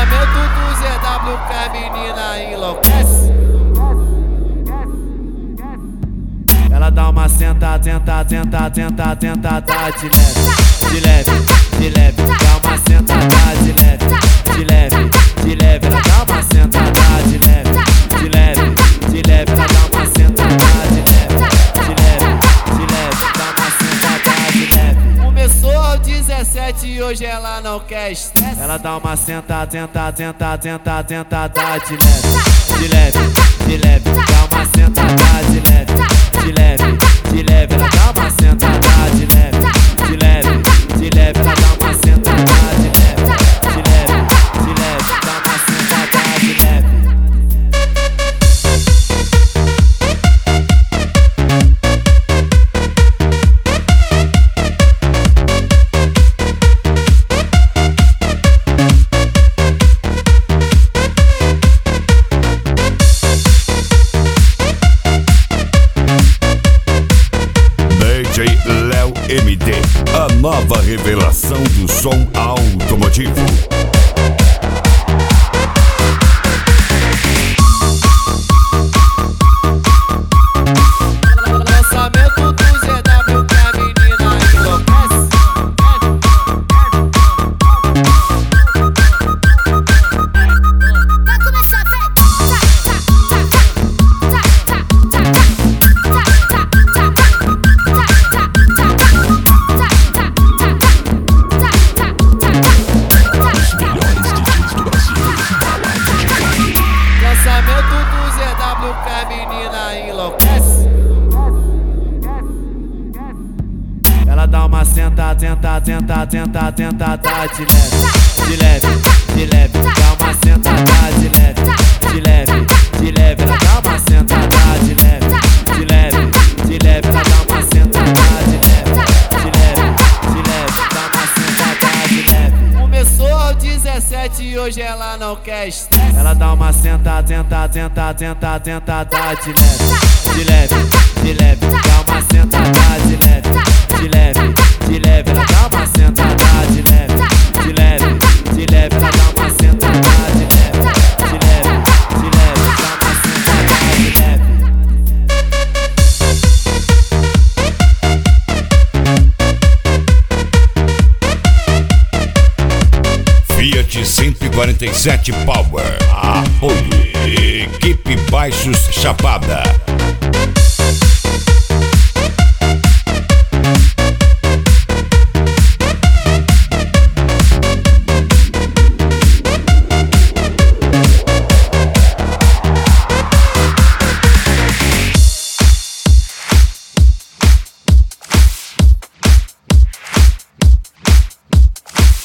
Lançamento do ZW que a menina enlouquece. Ela dá uma senta, tenta, tenta, tenta, tenta, tá de leve, de leve, de leve. Dá uma sentada de leve, de leve, de leve. Ela dá uma sentada de leve, de leve, de leve. Ela dá uma sentada de leve, de leve, de leve. Dá uma sentada de leve. Começou aos 17 e hoje ela não quer estresse. Ela dá uma senta, tenta, tenta, tenta, tenta, tá de leve, de leve, de leve. Dá uma sentada de leve, de leve, de leve. Ela dá uma sentada de leve, de leve, de leve. Ela dá uma sentada de leve, de leve, de leve. Dá uma sentada de leve. Léo MD, a nova revelação do som automotivo. Lançamento do ZW que a menina enlouquece. Vai começar, vem! Lançamento do ZW que a menina enlouquece. Ela dá uma senta, tenta, tenta, tenta, tenta, tá de leve, de leve, de leve. Dá uma sentada de leve, de leve, de leve. Ela dá uma sentada de leve, de leve, de leve. Ela dá uma sentada de leve, de leve, de leve. Dá uma sentada de leve. Começou aos 17 e hoje ela não quer estresse. Ela dá uma senta, tenta, tenta, tenta, tenta, tá de leve, de leve, de leve. Dá uma sentada de leve, de leve, de leve. Ela dá uma sentada de leve, de leve, de leve. Ela dá uma sentada de leve, de leve, de leve. Dá uma sentada de leve. Fiat 147 Power. Apoio. Equipe Baixos Chapada.